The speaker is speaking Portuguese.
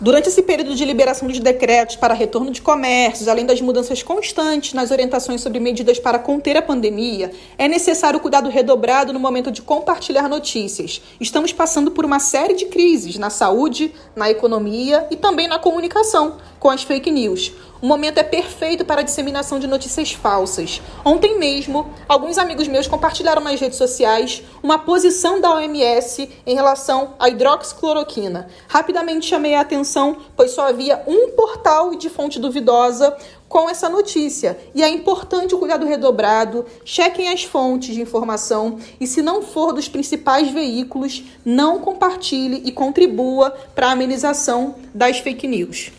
Durante esse período de liberação dos decretos para retorno de comércios, além das mudanças constantes nas orientações sobre medidas para conter a pandemia, é necessário cuidado redobrado no momento de compartilhar notícias. Estamos passando por uma série de crises na saúde, na economia e também na comunicação, com as fake news. O momento é perfeito para a disseminação de notícias falsas. Ontem mesmo, alguns amigos meus compartilharam nas redes sociais uma posição da OMS em relação à hidroxicloroquina. Rapidamente chamei a atenção, pois só havia um portal de fonte duvidosa com essa notícia. E é importante o cuidado redobrado, chequem as fontes de informação e, se não for dos principais veículos, não compartilhe e contribua para a amenização das fake news.